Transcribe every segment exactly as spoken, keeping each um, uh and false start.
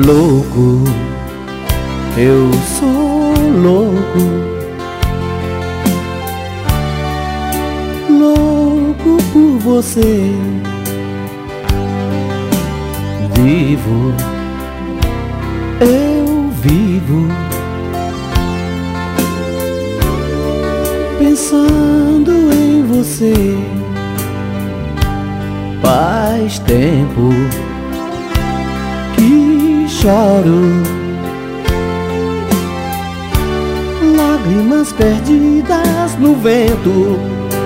louco, eu sou louco, louco por você. Vivo, eu vivo, pensando em você. Faz tempo que choro, lágrimas perdidas no vento.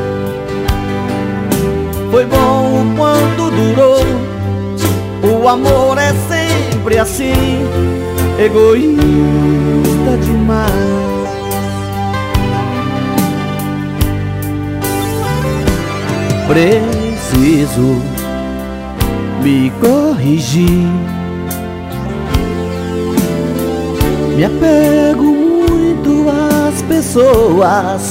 Foi bom quando durou, o amor é sempre assim, egoísta demais. Preciso me corrigir, me apego muito às pessoas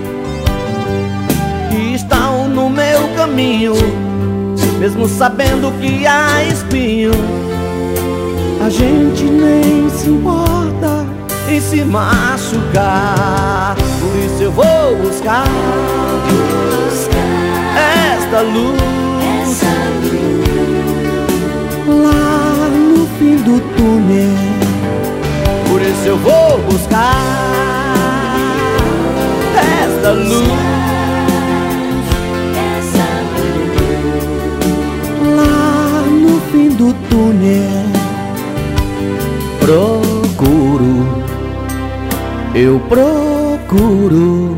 que estão no meu caminho, mesmo sabendo que há espinho. A gente nem se importa em se machucar, por isso eu vou buscar esta luz, essa luz lá no fim do túnel. Por isso eu vou buscar esta luz, essa luz lá no fim do túnel. Procuro, eu procuro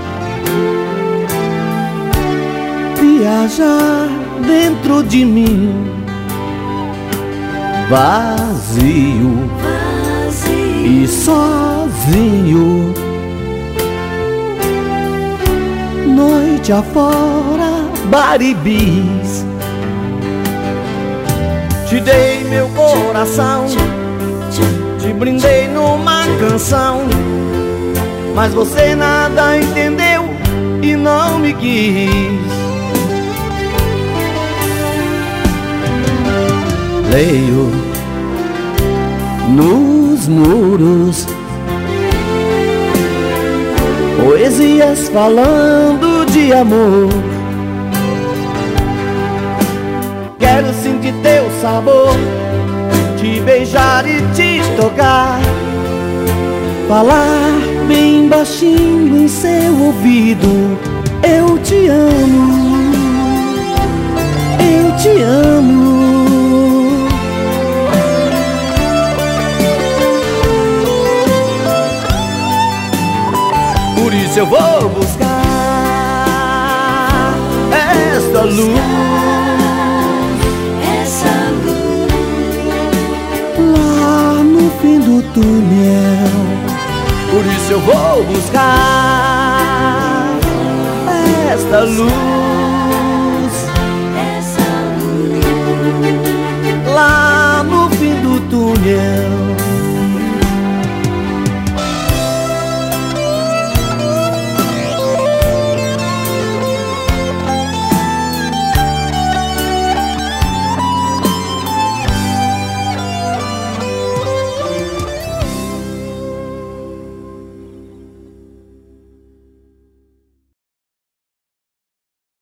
viajar dentro de mim, vazio, vazio e sozinho, noite afora, baribis. Te dei meu coração, te brindei numa canção, mas você nada entendeu e não me quis. Leio nos muros poesias falando de amor. Quero sentir teu sabor, te beijar e te tocar, falar bem baixinho em seu ouvido. Eu te amo, eu te amo. Por isso eu vou buscar esta luz, essa luz lá no fim do túnel. Por isso eu vou buscar esta luz, essa luz lá no fim do túnel.